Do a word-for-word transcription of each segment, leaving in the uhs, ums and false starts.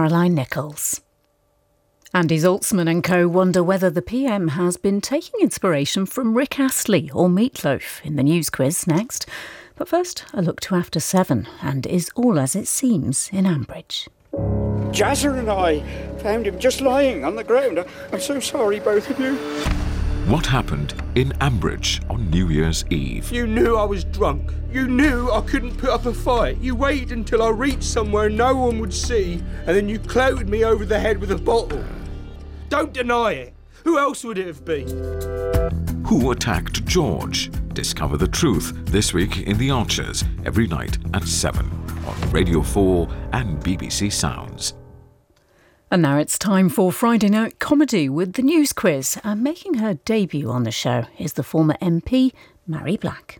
Caroline Nichols. Andy Zaltzman and co wonder whether the P M has been taking inspiration from Rick Astley or Meatloaf in the news quiz next. But first, a look to after seven, and Is All As It Seems in Ambridge. Jazzer and I found him just lying on the ground. I'm so sorry, both of you. What happened in Ambridge on New Year's Eve? You knew I was drunk. You knew I couldn't put up a fight. You waited until I reached somewhere no one would see, and then you clouted me over the head with a bottle. Don't deny it. Who else would it have been? Who attacked George? Discover the truth this week in The Archers, every night at seven on Radio four and B B C Sounds. And now it's time for Friday Night Comedy with the news quiz. And making her debut on the show is the former M P, Mary Black.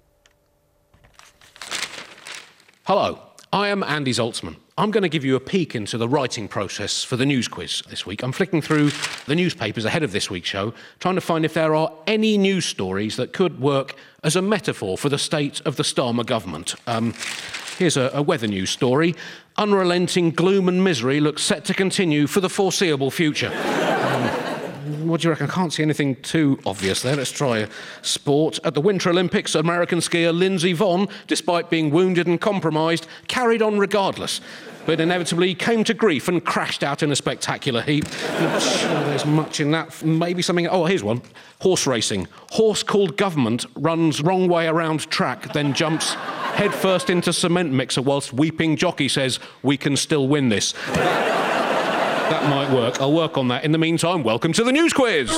Hello, I am Andy Zaltzman. I'm going to give you a peek into the writing process for the news quiz this week. I'm flicking through the newspapers ahead of this week's show, trying to find if there are any news stories that could work as a metaphor for the state of the Starmer government. Um, here's a, a weather news story. Unrelenting gloom and misery looks set to continue for the foreseeable future. um, what do you reckon? I can't see anything too obvious there. Let's try sport. At the Winter Olympics, American skier Lindsey Vonn, despite being wounded and compromised, carried on regardless, but inevitably came to grief and crashed out in a spectacular heap. I'm not sure there's much in that. Maybe something... Oh, here's one. Horse racing. Horse called Government runs wrong way around track, then jumps head first into cement mixer whilst weeping jockey says, "We can still win this." That might work. I'll work on that. In the meantime, welcome to the news quiz.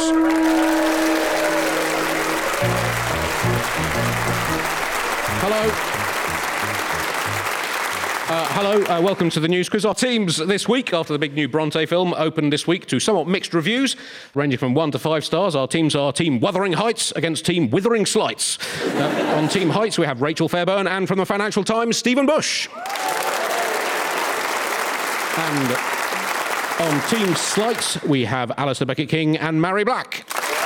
Hello. Uh, hello, uh, welcome to the news quiz. Our teams this week, after the big new Bronte film, opened this week to somewhat mixed reviews, ranging from one to five stars. Our teams are Team Wuthering Heights against Team Withering Slights. Uh, on Team Heights, we have Rachel Fairburn, and from the Financial Times, Stephen Bush. And on Team Slights, we have Alistair Beckett-King and Mary Black.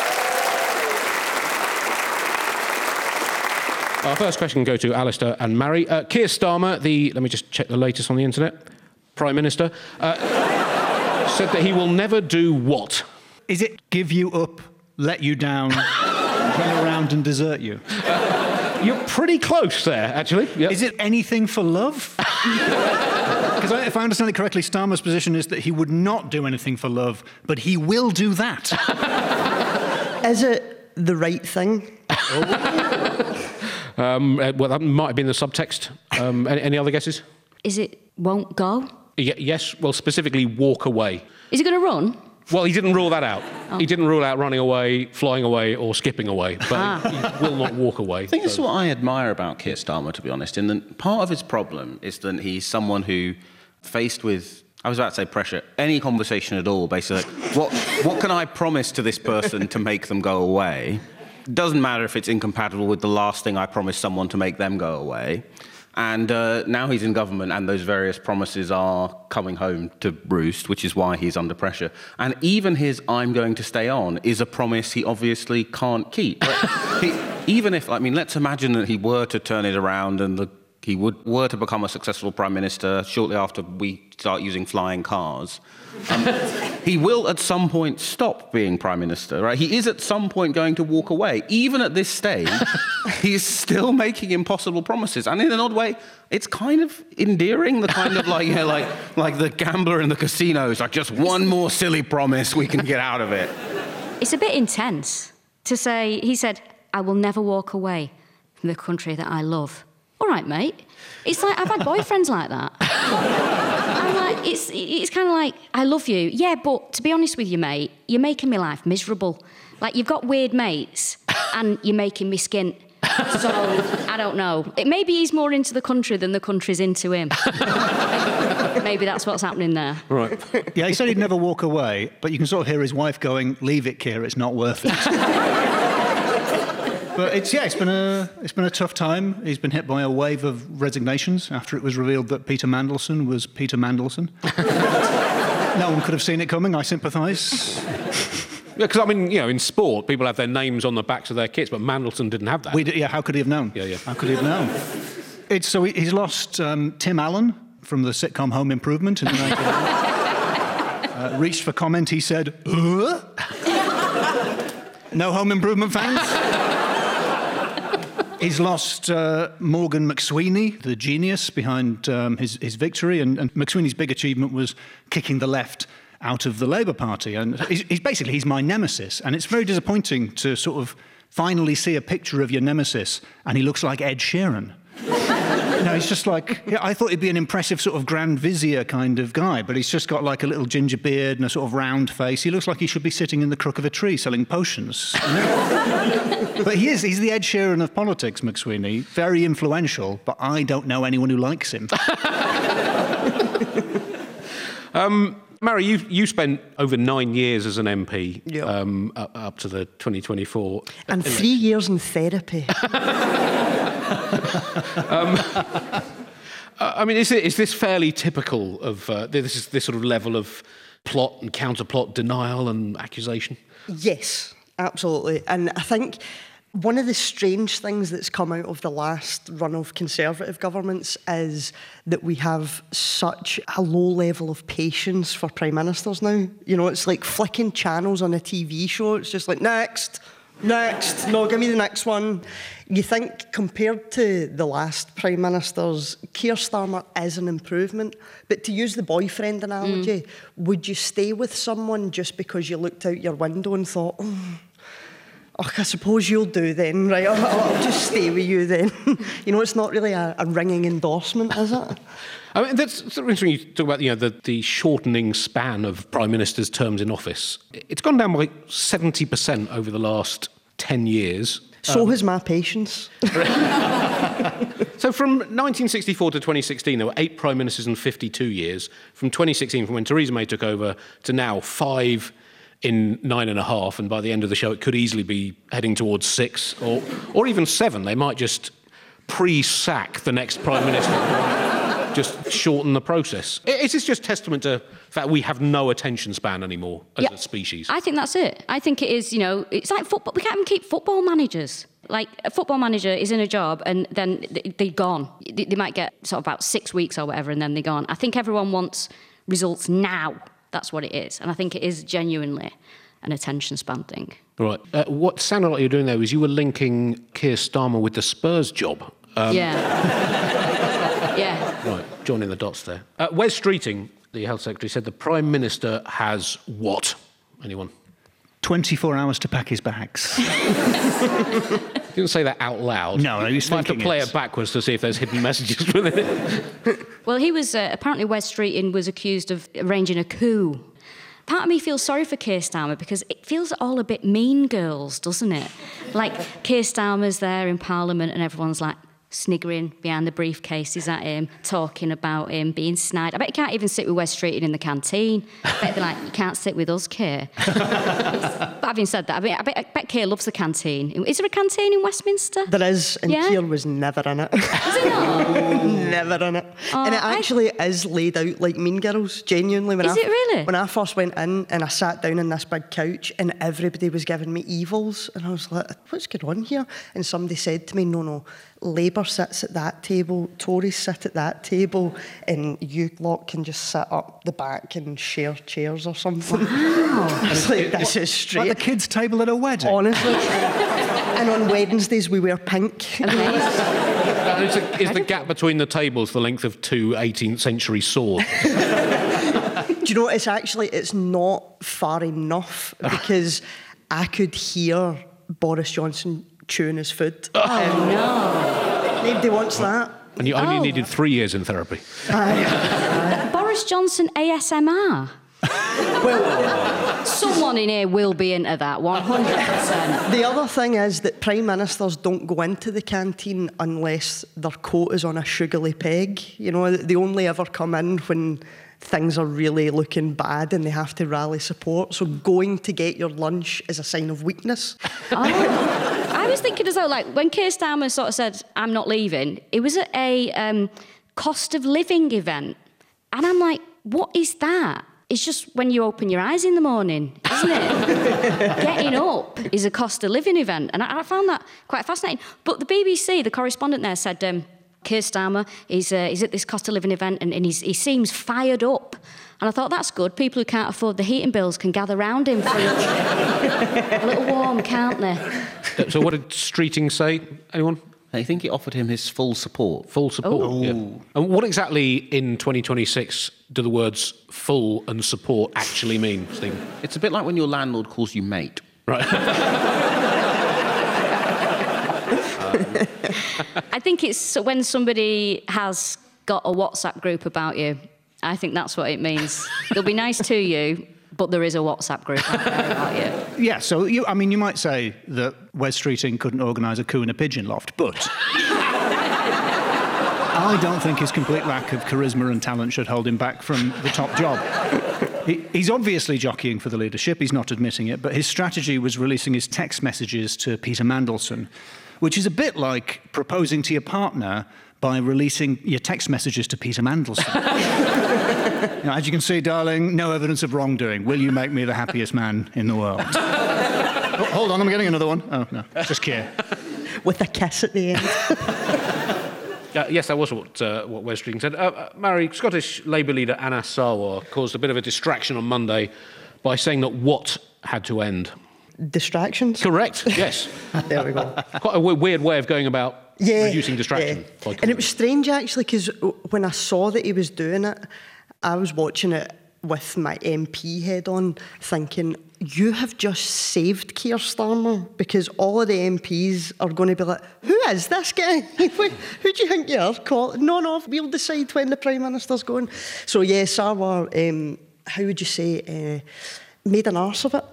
Our first question can go to Alistair and Mary. Uh, Keir Starmer, the... Let me just check the latest on the internet. Prime Minister, uh, said that he will never do what? Is it give you up, let you down, run around and desert you? Uh, you're pretty close there, actually. Yep. Is it anything for love? Because if I understand it correctly, Starmer's position is that he would not do anything for love, but he will do that. Is it the right thing? Um, uh, well, that might have been the subtext. Um, any, any other guesses? Is it won't go? Y- yes, well, specifically walk away. Is he going to run? Well, he didn't rule that out. Oh. He didn't rule out running away, flying away, or skipping away, but Ah. he will not walk away. I think so. this is what I admire about Keir Starmer, to be honest. In that part of his problem is that he's someone who, faced with, I was about to say pressure, any conversation at all, basically, like, what, what can I promise to this person to make them go away? Doesn't matter if it's incompatible with the last thing I promised someone to make them go away. And uh, now he's in government and those various promises are coming home to roost, which is why he's under pressure. And even his "I'm going to stay on" is a promise he obviously can't keep. he, even if, I mean, let's imagine that he were to turn it around and the, he would were to become a successful prime minister shortly after we start using flying cars. Um, he will at some point stop being prime minister, right? He is at some point going to walk away. Even at this stage, he's still making impossible promises. And in an odd way, it's kind of endearing, the kind of like, you know, like, like the gambler in the casinos, like just one more silly promise, we can get out of it. It's a bit intense to say, he said, "I will never walk away from the country that I love." All right, mate. It's like, I've had boyfriends like that. I'm like, it's it's kind of like, I love you. Yeah, but to be honest with you, mate, you're making my life miserable. Like, you've got weird mates, and you're making me skint. So, I don't know. It, maybe he's more into the country than the country's into him. Maybe that's what's happening there. Right. Yeah, he said he'd never walk away, but you can sort of hear his wife going, "Leave it, Keir, it's not worth it." But it's, yeah, it's been a it's been a tough time. He's been hit by a wave of resignations after it was revealed that Peter Mandelson was Peter Mandelson. No one could have seen it coming. I sympathise. Yeah, because, I mean, you know, in sport, people have their names on the backs of their kits, but Mandelson didn't have that. We d- yeah, how could he have known? Yeah, yeah. How could he have known? It's, so he, he's lost um, Tim Allen from the sitcom Home Improvement in the nineteen eighties. Uh, reached for comment, he said, uh? No Home Improvement fans? He's lost uh, Morgan McSweeney, the genius behind um, his, his victory, and, and McSweeney's big achievement was kicking the left out of the Labour Party. And he's, he's basically, he's my nemesis. And it's very disappointing to sort of finally see a picture of your nemesis and he looks like Ed Sheeran. No, he's just like, yeah, I thought he'd be an impressive sort of Grand Vizier kind of guy, but he's just got like a little ginger beard and a sort of round face. He looks like he should be sitting in the crook of a tree selling potions. You know? But he is, he's the Ed Sheeran of politics, McSweeney. Very influential, but I don't know anyone who likes him. um, Mary, you you spent over nine years as an M P, yep. um, up, up to the twenty twenty-four. And three years in therapy. um, I mean, is, it, is this fairly typical of uh, this is this sort of level of plot and counterplot, denial and accusation? Yes, absolutely. And I think one of the strange things that's come out of the last run of Conservative governments is that we have such a low level of patience for Prime Ministers now. You know, it's like flicking channels on a T V show. It's just like, next, next, no, give me the next one. You think, compared to the last Prime Ministers, Keir Starmer is an improvement. But to use the boyfriend analogy, mm. would you stay with someone just because you looked out your window and thought, oh, oh, I suppose you'll do then, right? I'll, I'll just stay with you then. You know, it's not really a, a ringing endorsement, is it? I mean, that's sort of interesting you talk about, you know, the, the shortening span of Prime Minister's terms in office. It's gone down by seventy percent over the last ten years. So um, has my patience. So from nineteen sixty-four to twenty sixteen, there were eight Prime Ministers in fifty-two years. From twenty sixteen, from when Theresa May took over, to now five in nine and a half, and by the end of the show, it could easily be heading towards six or or even seven. They might just pre-sack the next Prime Minister, just shorten the process. Is this just testament to the fact we have no attention span anymore as yeah, a species? I think that's it. I think it is, you know, it's like football. We can't even keep football managers. Like, a football manager is in a job and then they're gone. They might get sort of about six weeks or whatever and then they're gone. I think everyone wants results now. That's what it is. And I think it is genuinely an attention span thing. Right. Uh, what sounded like you were doing there was you were linking Keir Starmer with the Spurs job. Um, yeah. yeah. Right, joining the dots there. Uh, Wes Streeting, the Health Secretary, said the Prime Minister has what? Anyone? twenty-four hours to pack his bags. He didn't say that out loud. No, no, he was Might have to thinking play it. it backwards to see if there's hidden messages within it. Well, he was, uh, apparently Wes Streeting was accused of arranging a coup. Part of me feels sorry for Keir Starmer because it feels all a bit Mean Girls, doesn't it? Like, Keir Starmer's there in Parliament and everyone's like sniggering behind the briefcases at him, talking about him, being snide. I bet you can't even sit with Wes Streeting in the canteen. I bet they're like, you can't sit with us, Keir. But having said that, I, mean, I, bet, I bet Keir loves the canteen. Is there a canteen in Westminster? There is, and yeah? Keir was never in it. Is he not? Never in it. Oh, and it actually I... is laid out like Mean Girls, genuinely. When is I, it really? When I first went in and I sat down on this big couch and everybody was giving me evils, and I was like, what's going on here? And somebody said to me, no, no, Labour sits at that table, Tories sit at that table, and you lot can just sit up the back and share chairs or something. Wow. It's like, this is straight. Like the kids' table at a wedding. Honestly. And on Wednesdays we wear pink. And is, the, is the gap between the tables the length of two eighteenth century swords? Do you know, it's actually, it's not far enough because I could hear Boris Johnson chewing his food. Oh, um, no. Nobody wants that. And you only oh. needed three years in therapy. Uh, Boris Johnson A S M R. Well, someone in here will be into that, one hundred percent. The other thing is that Prime Ministers don't go into the canteen unless their coat is on a sugary peg. You know, they only ever come in when things are really looking bad and they have to rally support. So going to get your lunch is a sign of weakness. Oh. I was thinking as though, like, when Keir Starmer sort of said, I'm not leaving, it was at a um, cost of living event. And I'm like, what is that? It's just when you open your eyes in the morning, isn't it? Getting up is a cost of living event. And I, I found that quite fascinating. But the B B C, the correspondent there said, um, Keir Starmer, he's, uh, he's at this cost of living event and, and he's, he seems fired up. And I thought, that's good. People who can't afford the heating bills can gather round him for a little, a little warm, can't they? So what did Streeting say? Anyone? I think he offered him his full support. Full support. Ooh. Yeah. And what exactly in twenty twenty-six do the words full and support actually mean, Stephen? It's a bit like when your landlord calls you mate. Right. I think it's when somebody has got a WhatsApp group about you. I think that's what it means. They'll be nice to you, but there is a WhatsApp group out there about you. Yeah, so, you, I mean, you might say that Wes Streeting couldn't organise a coup in a pigeon loft, but I don't think his complete lack of charisma and talent should hold him back from the top job. He, he's obviously jockeying for the leadership, he's not admitting it, but his strategy was releasing his text messages to Peter Mandelson, which is a bit like proposing to your partner by releasing your text messages to Peter Mandelson. You know, as you can see, darling, no evidence of wrongdoing. Will you make me the happiest man in the world? Oh, hold on, I'm getting another one. Oh, no, just care. With a kiss at the end. Uh, yes, that was what, uh, what Wes Streeting said. Uh, uh, Mary, Scottish Labour leader Anas Sarwar caused a bit of a distraction on Monday by saying that what had to end. Distractions? Correct, yes. There we go. Quite a w- weird way of going about yeah, reducing distraction. Yeah. And it was strange, actually, because when I saw that he was doing it, I was watching it with my M P head on, thinking, you have just saved Keir Starmer, because all of the M Ps are going to be like, who is this guy? Who do you think you are? Call? No, no, we'll decide when the Prime Minister's going. So, yeah, Sarwar, um, how would you say, uh, made an arse of it?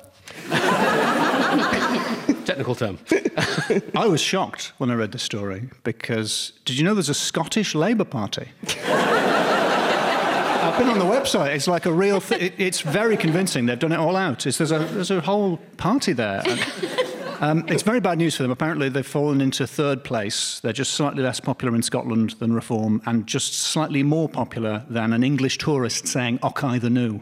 Technical term. I was shocked when I read the story, because did you know there's a Scottish Labour Party? I've been on the website. It's like a real thing. It, it's very convincing. They've done it all out. It's, there's, a, there's a whole party there. And, um, it's very bad news for them. Apparently, they've fallen into third place. They're just slightly less popular in Scotland than Reform, and just slightly more popular than an English tourist saying "Ockeye the New."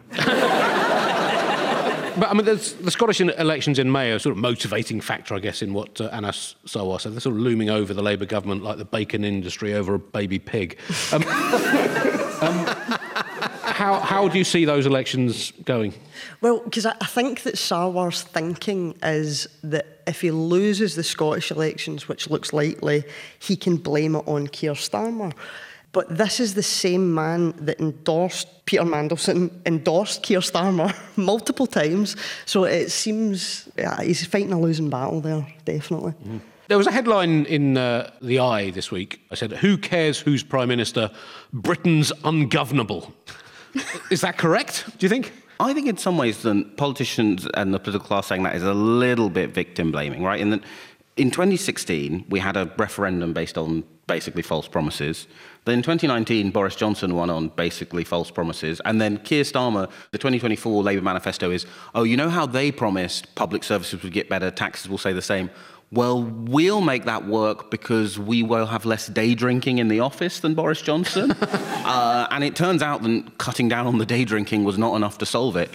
But, I mean, there's, the Scottish elections in May are a sort of motivating factor, I guess, in what uh, Anas Sarwar said. They're sort of looming over the Labour government like the bacon industry over a baby pig. Um, um, how, how do you see those elections going? Well, because I, I think that Sarwar's thinking is that if he loses the Scottish elections, which looks likely, he can blame it on Keir Starmer. But this is the same man that endorsed, Peter Mandelson endorsed Keir Starmer multiple times. So it seems yeah, he's fighting a losing battle there, definitely. Mm. There was a headline in uh, The Eye this week. I said, who cares who's Prime Minister? Britain's ungovernable. Is that correct, do you think? I think in some ways the politicians and the political class saying that is a little bit victim-blaming, right? In that, in twenty sixteen, we had a referendum based on basically false promises. Then in twenty nineteen, Boris Johnson won on basically false promises. And then Keir Starmer, the twenty twenty-four Labour manifesto is, oh, you know how they promised public services would get better, taxes will stay the same? Well, we'll make that work because we will have less day drinking in the office than Boris Johnson. uh, and it turns out that cutting down on the day drinking was not enough to solve it.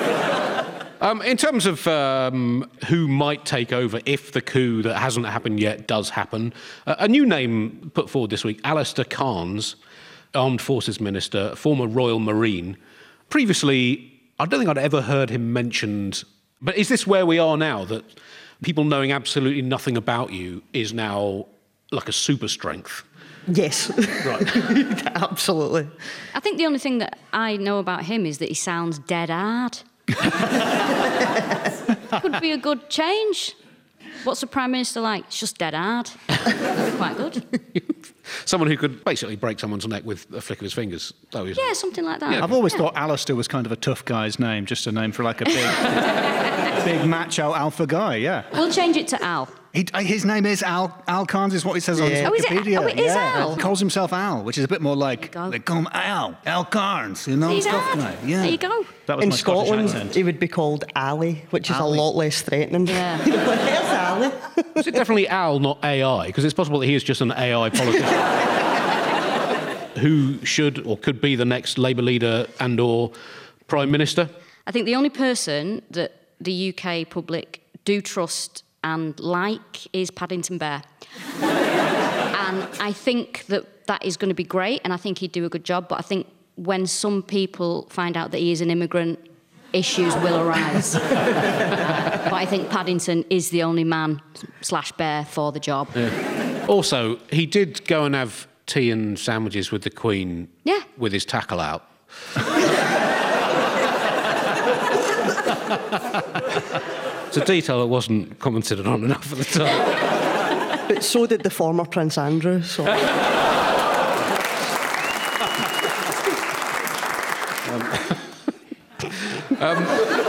Um, in terms of um, who might take over if the coup that hasn't happened yet does happen, uh, a new name put forward this week, Alistair Cairns, Armed Forces Minister, former Royal Marine. Previously, I don't think I'd ever heard him mentioned, but is this where we are now, that people knowing absolutely nothing about you is now like a super strength? Yes. Right. Absolutely. I think the only thing that I know about him is that he sounds dead hard. Could be a good change. What's the Prime Minister like? It's just dead hard. Quite good. Someone who could basically break someone's neck with a flick of his fingers. That was yeah, something like that. Yeah. I've always yeah. thought Alistair was kind of a tough guy's name, just a name for like a big, big macho alpha guy, yeah. We'll change it to Al. He, his name is Al. Al Cairns is what it says yeah. on his Wikipedia. Oh, is it, oh, it is yeah. Al? He calls himself Al, which is a bit more like, they call him Al, Al Cairns, you know, He's tough Al. guy. Yeah. There you go. That was In my Scotland, he would be called Ali, which is Ali. a lot less threatening. Yeah. There's Ali. Is it definitely Al, not A I? Because it's possible that he is just an A I politician who should or could be the next Labour leader and or Prime Minister. I think the only person that the U K public do trust and like is Paddington Bear. And I think that that is going to be great, and I think he'd do a good job, but I think when some people find out that he is an immigrant, issues will arise. uh, but I think Paddington is the only man slash bear for the job. Yeah. Also, he did go and have tea and sandwiches with the Queen yeah. with his tackle out. It's a detail that wasn't commented on enough at the time. But so did the former Prince Andrew, so... um,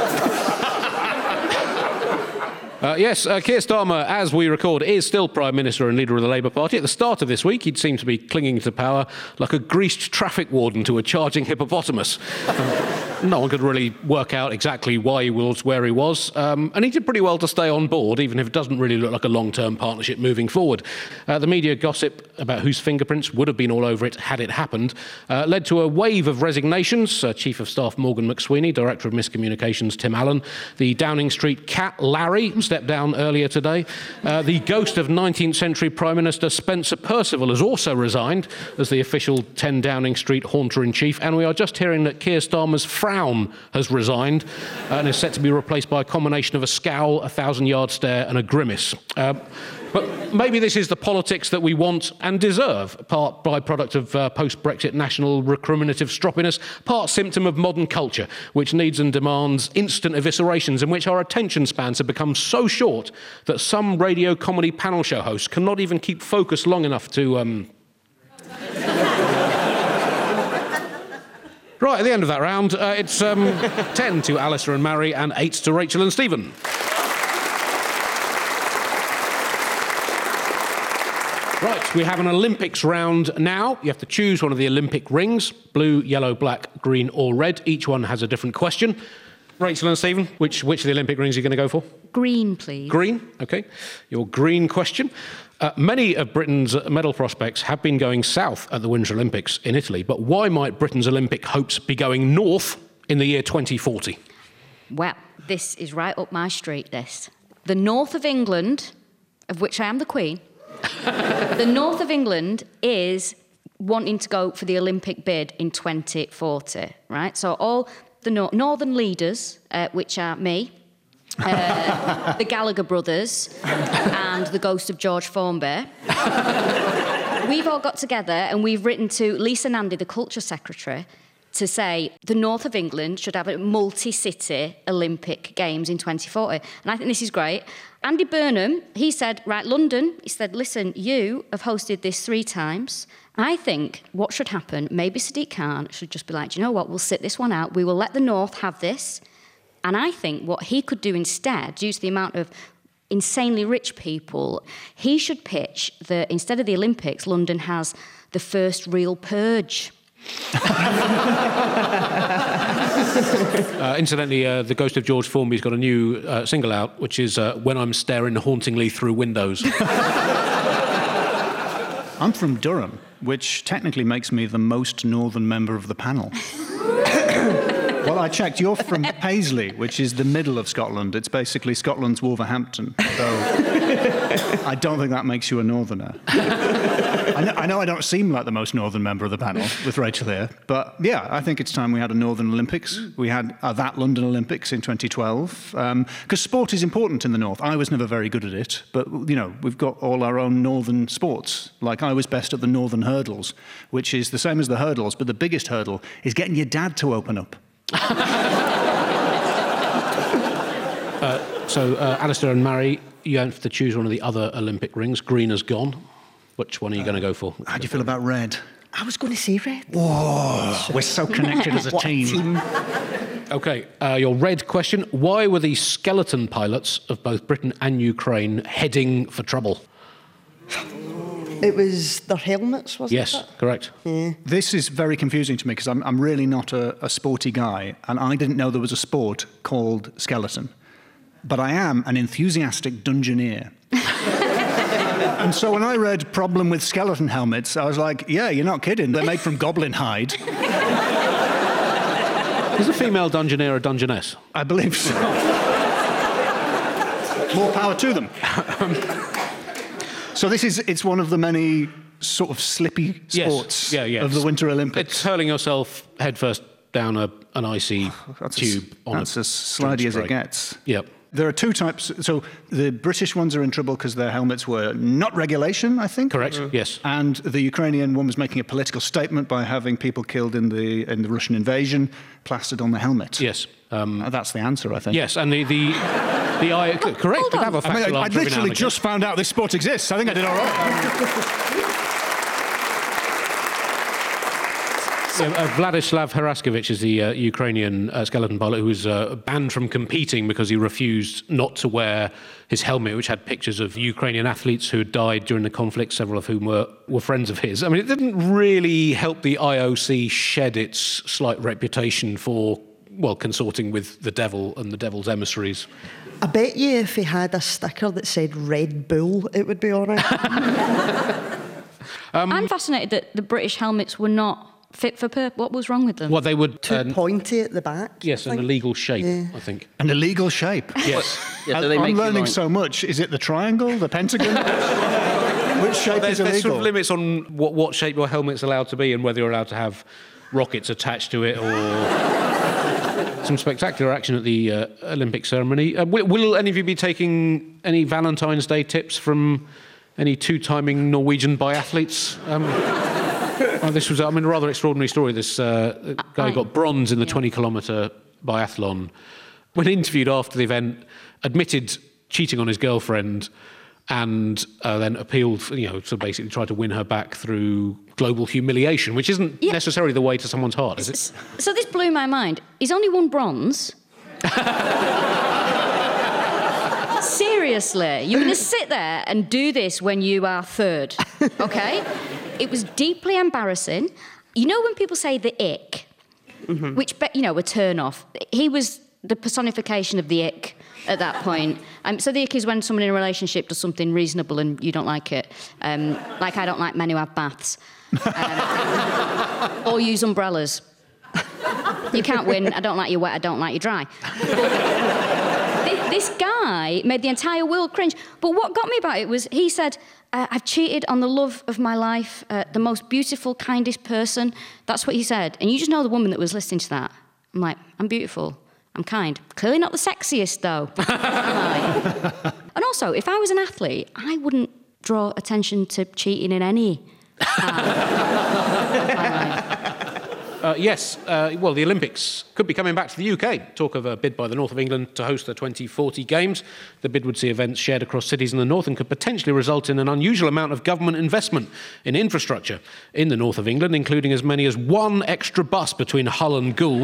Uh, yes, uh, Keir Starmer, as we record, is still Prime Minister and leader of the Labour Party. At the start of this week, he'd seemed to be clinging to power like a greased traffic warden to a charging hippopotamus. Um, no one could really work out exactly why he was where he was. Um, and he did pretty well to stay on board, even if it doesn't really look like a long-term partnership moving forward. Uh, the media gossip about whose fingerprints would have been all over it had it happened uh, led to a wave of resignations. Uh, Chief of Staff Morgan McSweeney, Director of Miscommunications Tim Allen, the Downing Street cat Larry stepped down earlier today. Uh, the ghost of nineteenth century Prime Minister Spencer Perceval has also resigned as the official ten Downing Street haunter-in-chief, and we are just hearing that Keir Starmer's frown has resigned uh, and is set to be replaced by a combination of a scowl, a thousand-yard stare and a grimace. Uh, But maybe this is the politics that we want and deserve, part byproduct of uh, post-Brexit national recriminative stroppiness, part symptom of modern culture, which needs and demands instant eviscerations, in which our attention spans have become so short that some radio comedy panel show hosts cannot even keep focus long enough to... Um... Right, at the end of that round, uh, it's um, ten to Alistair and Mary and eight to Rachel and Stephen. Right, we have an Olympics round now. You have to choose one of the Olympic rings, blue, yellow, black, green or red. Each one has a different question. Rachel and Stephen, which, which of the Olympic rings are you going to go for? Green, please. Green, OK. Your green question. Uh, many of Britain's medal prospects have been going south at the Winter Olympics in Italy, but why might Britain's Olympic hopes be going north in the year twenty forty? Well, this is right up my street, this. The north of England, of which I am the Queen, the north of England is wanting to go for the Olympic bid in twenty forty, right? So all the no- northern leaders, uh, which are me, uh, the Gallagher brothers, and the ghost of George Formby, we've all got together and we've written to Lisa Nandy, the Culture Secretary, to say the north of England should have a multi-city Olympic Games in twenty forty. And I think this is great. Andy Burnham, he said, right, London, he said, listen, you have hosted this three times. I think what should happen, maybe Sadiq Khan should just be like, do you know what, we'll sit this one out. We will let the north have this. And I think what he could do instead, due to the amount of insanely rich people, he should pitch that instead of the Olympics, London has the first real purge. uh, incidentally, uh, the ghost of George Formby's got a new uh, single out, which is uh, When I'm Staring Hauntingly Through Windows. I'm from Durham, which technically makes me the most northern member of the panel. Well, I checked. You're from Paisley, which is the middle of Scotland. It's basically Scotland's Wolverhampton. So I don't think that makes you a northerner. I know, I know I don't seem like the most northern member of the panel with Rachel here, but yeah, I think it's time we had a Northern Olympics. We had uh, that London Olympics in twenty twelve, because um, sport is important in the north. I was never very good at it, but you know, we've got all our own northern sports. Like I was best at the Northern Hurdles, which is the same as the hurdles, but the biggest hurdle is getting your dad to open up. uh, so, uh, Alistair and Mary, you have to choose one of the other Olympic rings. Green has gone. Which one are you uh, going to go for? How do you feel about red? I was going to say red. Whoa, we're so connected as a what team. team. OK, uh, your red question. Why were the skeleton pilots of both Britain and Ukraine heading for trouble? It was their helmets, wasn't yes, it? Yes, correct. Yeah. This is very confusing to me because I'm, I'm really not a, a sporty guy, and I didn't know there was a sport called skeleton. But I am an enthusiastic dungeoneer. And so when I read Problem with Skeleton Helmets, I was like, yeah, you're not kidding. They're made from goblin hide. Is a female dungeoneer a dungeoness? I believe so. More power to them. So this is, it's one of the many sort of slippy sports yes. yeah, yeah. of the Winter Olympics. It's hurling yourself headfirst down a, an icy that's tube. As, on that's a as slidey as it gets. Yep. There are two types. So the British ones are in trouble because their helmets were not regulation, I think. Correct, uh, yes. And the Ukrainian one was making a political statement by having people killed in the in the Russian invasion plastered on the helmet. Yes. Um, uh, that's the answer, I think. Yes, and the... the The I correct. Hold on. Have a I, mean, I, I literally just found out this sport exists. I think I did all right. So, uh, Vladislav Heraskovich is the uh, Ukrainian uh, skeleton pilot who was uh, banned from competing because he refused not to wear his helmet, which had pictures of Ukrainian athletes who had died during the conflict, several of whom were, were friends of his. I mean, it didn't really help the I O C shed its slight reputation for, well, consorting with the devil and the devil's emissaries. I bet you if he had a sticker that said Red Bull, it would be all right. um, I'm fascinated that the British helmets were not fit for purpose. What was wrong with them? Well, they would... Too um, pointy at the back. Yes, an illegal shape, yeah. I think. An illegal shape? Yes. Yeah, so I, they I'm learning like... so much. Is it the triangle, the pentagon? Which shape well, there's, is illegal? There's sort of limits on what, what shape your helmet's allowed to be and whether you're allowed to have rockets attached to it or... Some spectacular action at the uh, Olympic ceremony. Uh, will, will any of you be taking any Valentine's Day tips from any two-timing Norwegian biathletes? Um, well, this was, I mean, a rather extraordinary story. This uh, guy I, got bronze in the twenty-kilometre biathlon. When interviewed after the event, admitted cheating on his girlfriend and uh, then appealed, you know, to basically try to win her back through global humiliation, which isn't yeah. necessarily the way to someone's heart, is it? So this blew my mind. He's only won bronze. Seriously, you're going to sit there and do this when you are third, okay? It was deeply embarrassing. You know when people say the ick, mm-hmm. which, you know, a turn off. He was the personification of the ick at that point. Um, so the ick is when someone in a relationship does something reasonable and you don't like it. Um, like I don't like men who have baths. Um, or use umbrellas. You can't win. I don't like you wet, I don't like you dry. This guy made the entire world cringe. But what got me about it was he said, uh, I've cheated on the love of my life, uh, the most beautiful, kindest person. That's what he said. And you just know the woman that was listening to that. I'm like, I'm beautiful. I'm kind. Clearly not the sexiest, though. And also, if I was an athlete, I wouldn't draw attention to cheating in any part of my life. Uh, yes, uh, well, the Olympics could be coming back to the U K. Talk of a bid by the North of England to host the twenty forty Games. The bid would see events shared across cities in the North and could potentially result in an unusual amount of government investment in infrastructure in the North of England, including as many as one extra bus between Hull and Goole,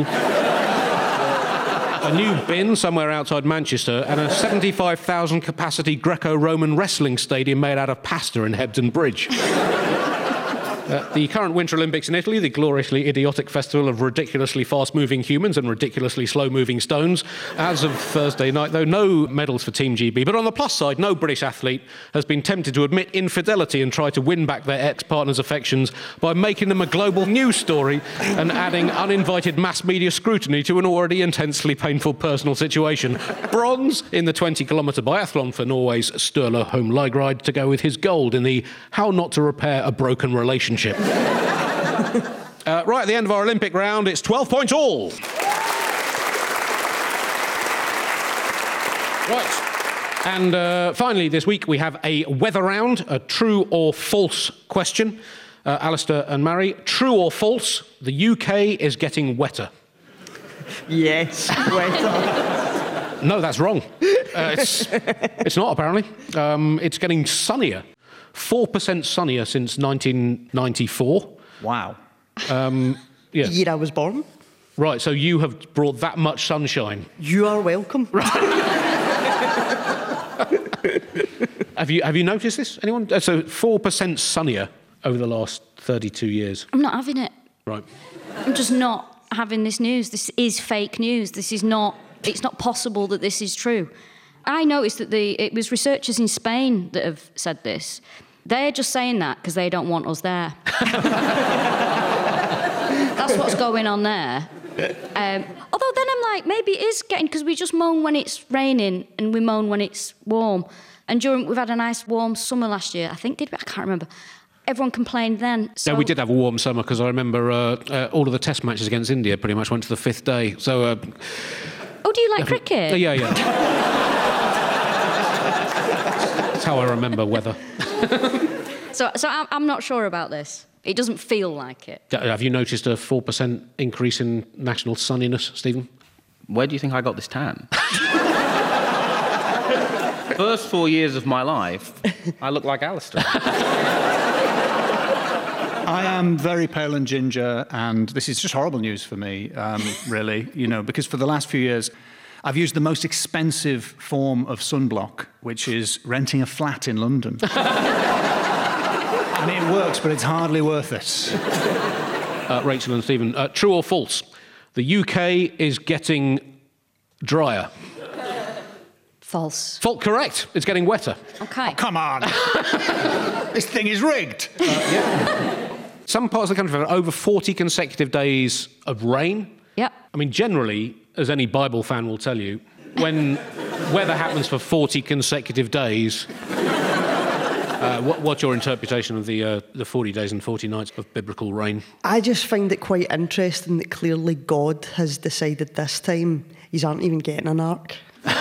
a new bin somewhere outside Manchester, and a seventy-five thousand capacity Greco-Roman wrestling stadium made out of pasta in Hebden Bridge. Uh, the current Winter Olympics in Italy, the gloriously idiotic festival of ridiculously fast-moving humans and ridiculously slow-moving stones. As of Thursday night, though, no medals for Team G B. But on the plus side, no British athlete has been tempted to admit infidelity and try to win back their ex-partner's affections by making them a global news story and adding uninvited mass media scrutiny to an already intensely painful personal situation. Bronze in the twenty-kilometre biathlon for Norway's Sturla Holm Lageride to go with his gold in the How Not to Repair a Broken Relationship. uh, right at the end of our Olympic round, it's twelve points all. Right. And uh, finally, this week we have a weather round, a true or false question. Uh, Alistair and Mary, true or false, the U K is getting wetter? Yes, wetter. No, that's wrong. Uh, it's, it's not, apparently. Um, it's getting sunnier. four percent sunnier since nineteen ninety-four. Wow. Um, yeah. The year I was born. Right, so you have brought that much sunshine. You are welcome. have you have you noticed this? Anyone? Uh, so four percent sunnier over the last thirty-two years. I'm not having it. Right. I'm just not having this news. This is fake news. This is not... It's not possible that this is true. I noticed that the it was researchers in Spain that have said this. They're just saying that because they don't want us there. That's what's going on there. Um, although then I'm like, maybe it is getting... Because we just moan when it's raining and we moan when it's warm. And during we've had a nice warm summer last year. I think, did we? I can't remember. everyone complained then. So Yeah, we did have a warm summer because I remember uh, uh, all of the test matches against India pretty much went to the fifth day. So. Uh, oh, do you like cricket? Uh, yeah, yeah. That's how I remember weather. so, so I'm, I'm not sure about this. It doesn't feel like it. Have you noticed a four percent increase in national sunniness, Stephen? Where do you think I got this tan? First four years of my life, I look like Alistair. I am very pale and ginger, and this is just horrible news for me, um, really, you know, because for the last few years, I've used the most expensive form of sunblock, which is renting a flat in London. And it works, but it's hardly worth it. Uh, Rachel and Stephen, uh, true or false? The U K is getting drier. False. Fault correct. It's getting wetter. Okay. Oh, come on. This thing is rigged. Uh, yeah. Some parts of the country have had over forty consecutive days of rain. Yep. I mean, generally, as any Bible fan will tell you, when weather happens for forty consecutive days, uh, what, what's your interpretation of the uh, the forty days and forty nights of biblical rain? I just find it quite interesting that clearly God has decided this time he aren't even getting an ark.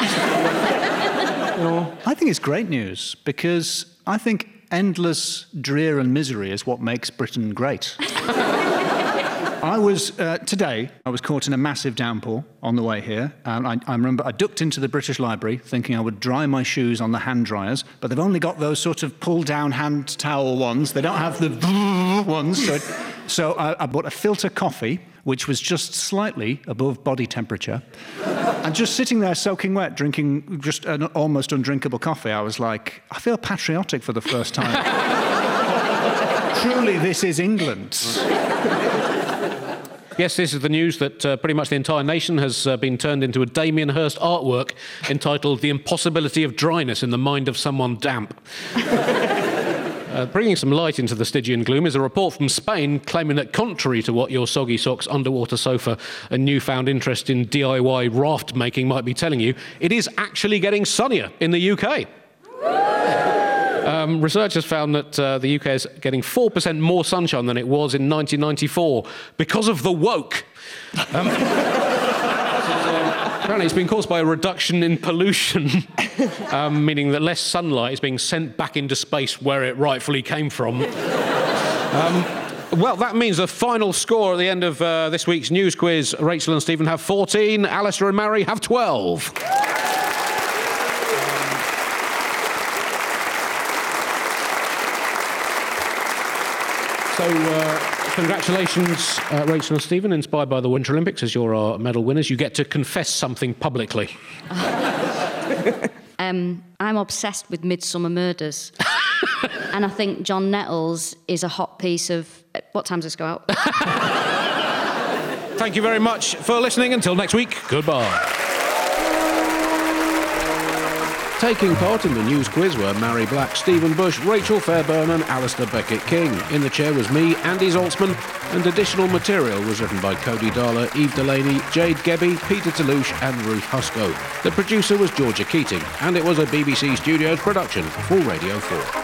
No. I think it's great news, because I think endless drear and misery is what makes Britain great. I was, uh, today, I was caught in a massive downpour on the way here, and I, I remember I ducked into the British Library thinking I would dry my shoes on the hand dryers, but they've only got those sort of pull-down hand towel ones. They don't have the ones. So, so I, I bought a filter coffee, which was just slightly above body temperature. And just sitting there soaking wet, drinking just an almost undrinkable coffee, I was like, I feel patriotic for the first time. Truly, this is England. Yes, this is the news that uh, pretty much the entire nation has uh, been turned into a Damien Hirst artwork entitled The Impossibility of Dryness in the Mind of Someone Damp. Uh, bringing some light into the Stygian gloom is a report from Spain claiming that, contrary to what your soggy socks, underwater sofa and newfound interest in D I Y raft making might be telling you, it is actually getting sunnier in the U K. Um, researchers found that uh, the U K is getting four percent more sunshine than it was in nineteen ninety-four because of the woke. Um, apparently it's been caused by a reduction in pollution, um, meaning that less sunlight is being sent back into space where it rightfully came from. Um, well, that means the final score at the end of uh, this week's news quiz. Rachel and Stephen have fourteen, Alistair and Mary have twelve. So, uh, congratulations, uh, Rachel and Stephen, inspired by the Winter Olympics, as you're our medal winners. You get to confess something publicly. um, I'm obsessed with Midsummer Murders. And I think John Nettles is a hot piece of... What time does this go out? Thank you very much for listening. Until next week, goodbye. Taking part in the news quiz were Mary Black, Stephen Bush, Rachel Fairburn and Alistair Beckett-King. In the chair was me, Andy Zaltzman, and additional material was written by Cody Darler, Eve Delaney, Jade Gebby, Peter Toulouche and Ruth Husko. The producer was Georgia Keating, and it was a B B C Studios production for Radio four.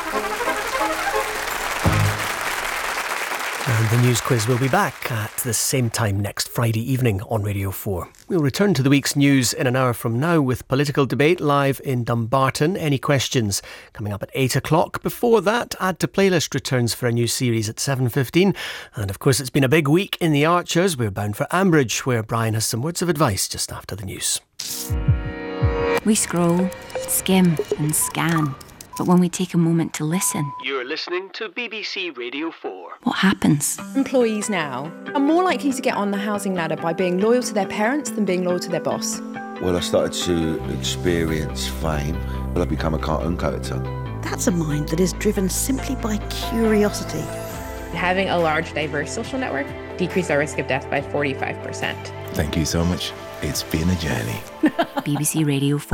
And the news quiz will be back at the same time next Friday evening on Radio four. We'll return to the week's news in an hour from now with political debate live in Dumbarton. Any questions coming up at eight o'clock. Before that, Add to Playlist returns for a new series at seven fifteen. And of course, it's been a big week in the Archers. We're bound for Ambridge, where Brian has some words of advice just after the news. We scroll, skim and scan. But when we take a moment to listen... You're listening to B B C Radio four. What happens? Employees now are more likely to get on the housing ladder by being loyal to their parents than being loyal to their boss. Well, I started to experience fame. Well, I've become a cartoon character. That's a mind that is driven simply by curiosity. Having a large, diverse social network decreased our risk of death by forty-five percent. Thank you so much. It's been a journey. B B C Radio four.